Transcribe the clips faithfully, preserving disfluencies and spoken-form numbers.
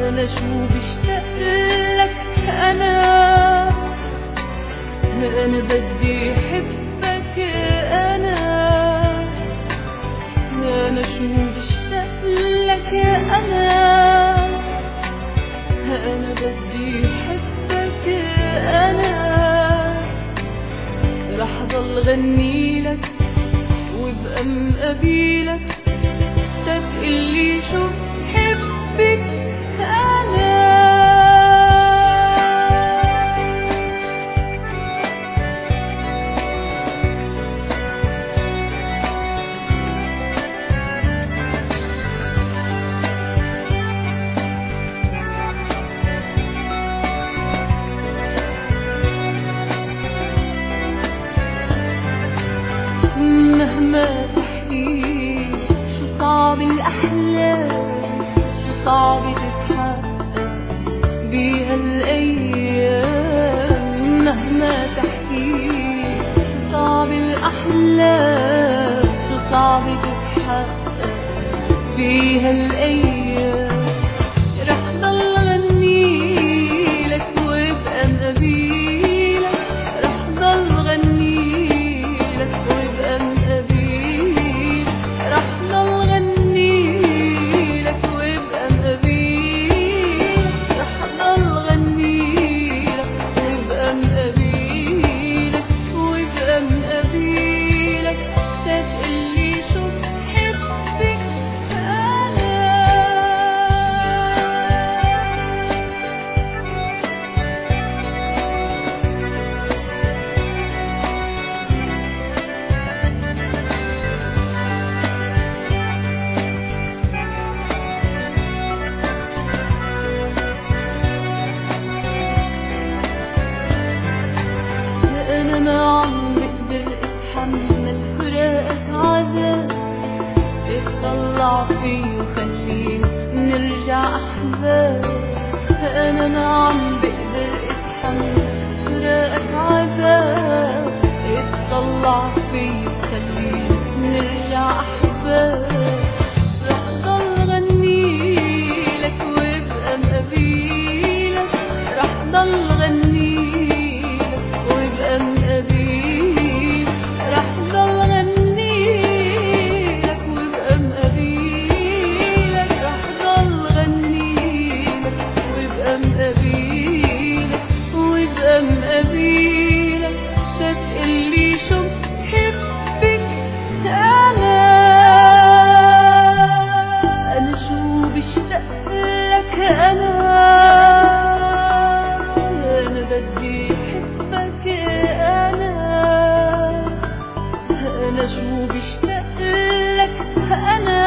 انا شو بشتاق لك انا انا بدي احبك انا انا شو بشتاق لك انا انا بدي احبك انا رح ضل غني لك وابقى مقابلك تتقلي شو بحبك انا مهما تحكي شو صعب الأحلام شو صعب تتحقق بيها الأيام مهما تحكي شو صعب الأحلام شو صعب تتحقق بيها الأيام رح ضل غني لك وابقى مقابلك رح ضل غني ما عم بقدر اتحمل فراقك عذاب اطلع فيه وخليني نرجع احباب انا ما عم بقدر اتحمل فراقك عذاب اطلع فيه وخليني نرجع احباب رح ضل غني لك وابقى مقابلك رح ضل غني أنا شو بشتاق لك أنا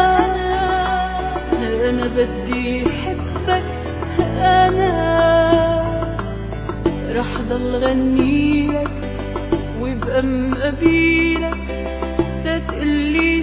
أنا بدي أحبك أنا رح ضل غني لك وابقى مقابلك تتقلي